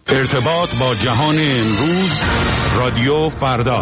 ارتباط با جهان امروز، رادیو فردا.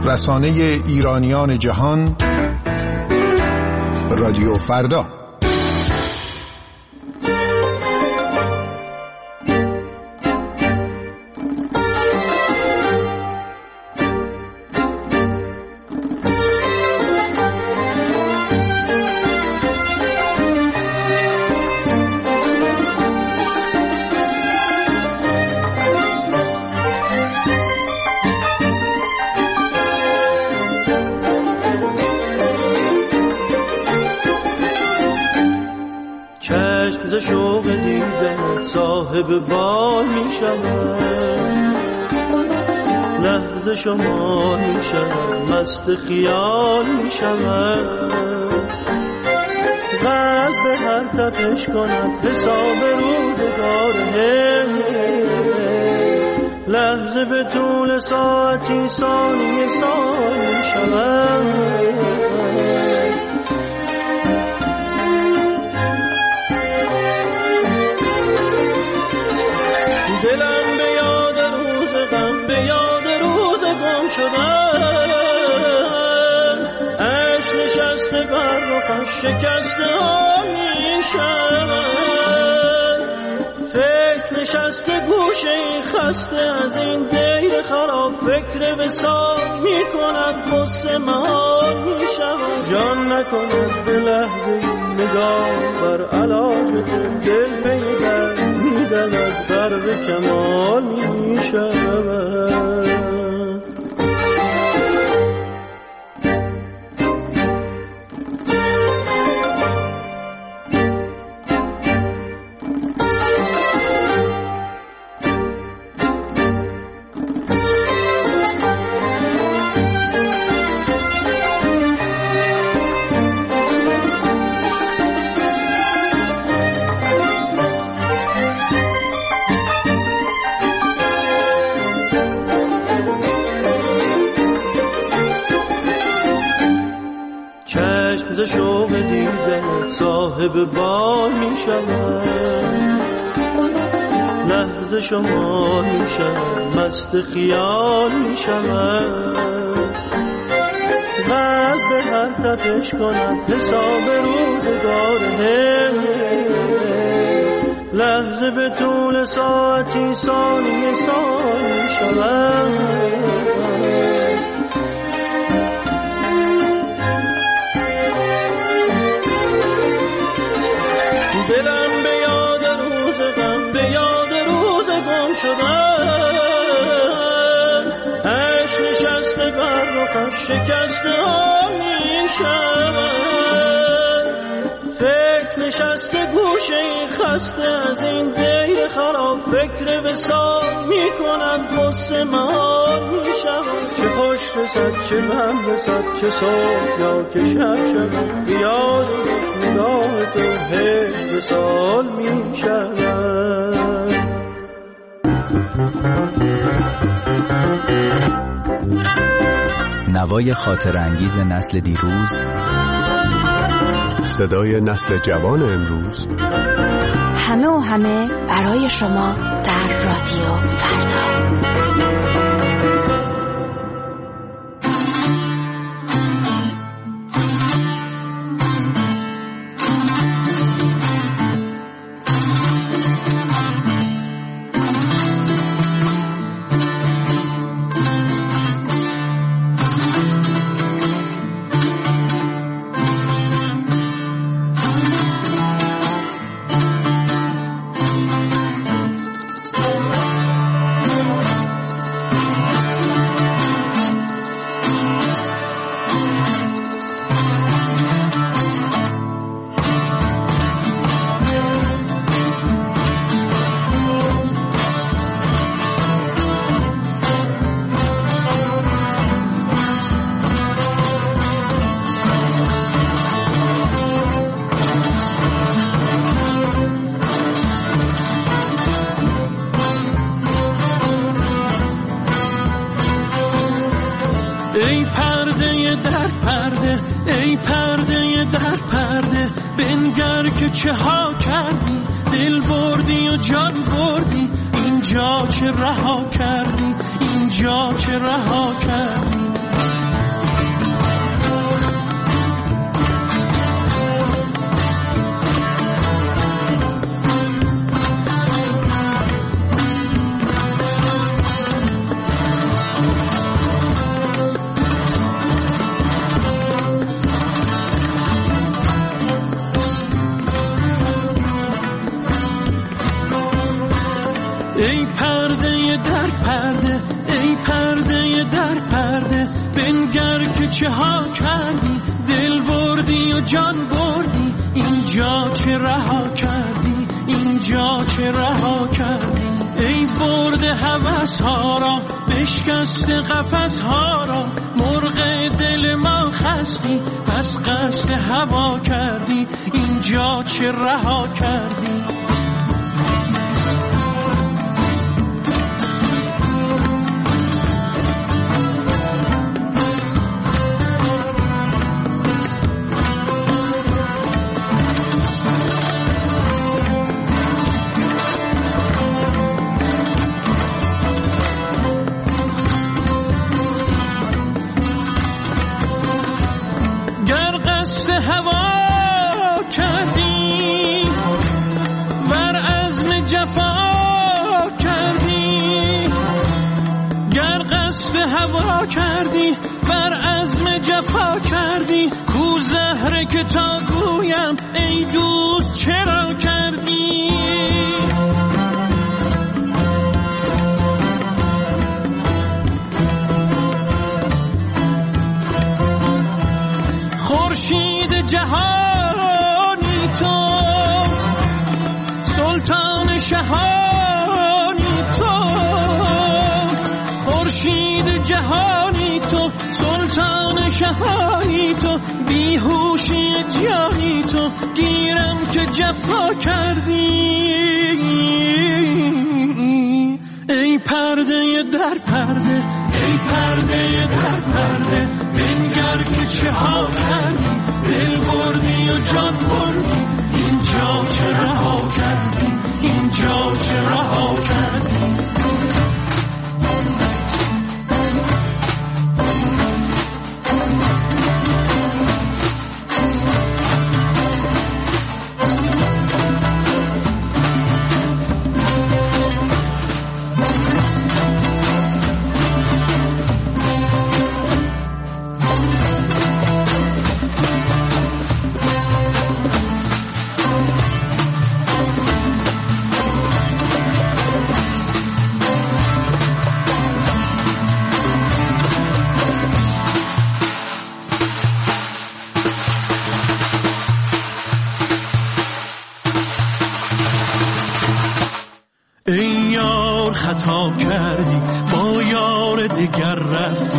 رسانه ایرانیان جهان، رادیو فردا. صاحب بال می شود، لحظه شما می شود، مست خیال می شود، قلب هر تپش کند حساب روزگاره، لحظه به طول ساعتی ثانیه سال می شود. دلم به یاد روز غم، به یاد روز گم شدن، عشق نشسته بر رخش شکسته ها می شود، فکر نشسته گوشه این خسته از این دیر خراب، فکر وصال می کند قصه محال می شود، جان نکند به لحظه نگاه بر علاج دل پیدا میدن از درد کمال می شود. ز شوق دیدن صاحب بال می شود، لحظه شما می شود، مست خیال می شود، قلب به هر تپش کند حساب روزگاره، لحظه به طول ساعتی ثانیه سال می شود. دلم به یاد روز غم، به یاد روز گم شدن، عشق نشسته بر رخش شکسته ها می شود، فکر نشسته گوشه این خسته از این دیر خراب، فکر وصال می کند قصه محال می شود، چه خوش رسد چه من رسد، چه صبح یا که شب شود، بیاد نگاه تو هیچ وصال می شود. نوای خاطر انگیز نسل دیروز، صدای نسل جوان امروز، همه و همه برای شما در رادیو فردا. ای پرده در پرده، ای پرده در پرده، بنگر که چه ها کردی، دل بردی و جان بردی، اینجا چه رها کردی، اینجا چه رها کردی. پرده بنگر که چه ها کردی، دل بردی و جان بردی، اینجا چه رها کردی، اینجا چه رها کردی. ای برده هوس ها را، بشکست قفس ها را، مرغ دل ما خستی، پس قصد هوا کردی، اینجا چه رها کردی. هوا کردی، بر عزم جفا کردی، کو زهره که تا گویم ای دوست چرا کردی. خورشید جهانی تو، سلطان شهانی تو، خورشید جهانی تو، سلطان شهانی تو، بیهوشی جانی تو، گیرم که جفا کردی. ای پرده در پرده، ای پرده در پرده، بنگر که چه ها کردی، دل بردی و جان بردی، اینجا چه رها کردی، اینجا چه رها کردی. ای یار خطا کردی، با یار دیگر رفتی،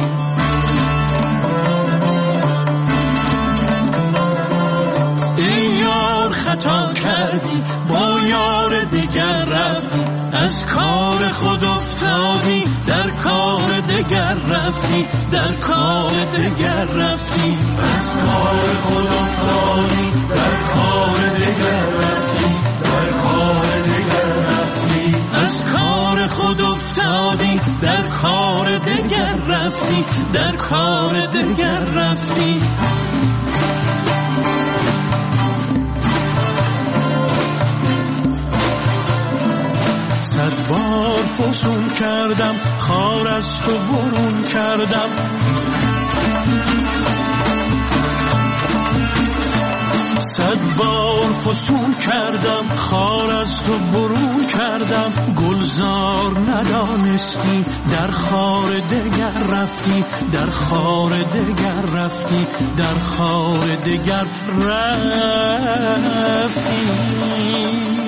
ای یار خطا کردی، با یار دیگر رفتی، از کار خود افتادی، در کار دیگر رفتی، در کار دیگر رفتی، از کار خود افتادی، در کار دیگر رفتی، در کار دیگر رفتی، از کار خود افتادی، در کار دیگر رفتی، در کار دیگر رفتی. صد بار فسون کردم، خار از تو برون کردم، صد بار فسون کردم، خار از تو برون کردم، گلزار ندانستی، در خار دگر رفتی، در خار دگر رفتی، در خار دگر رفتی.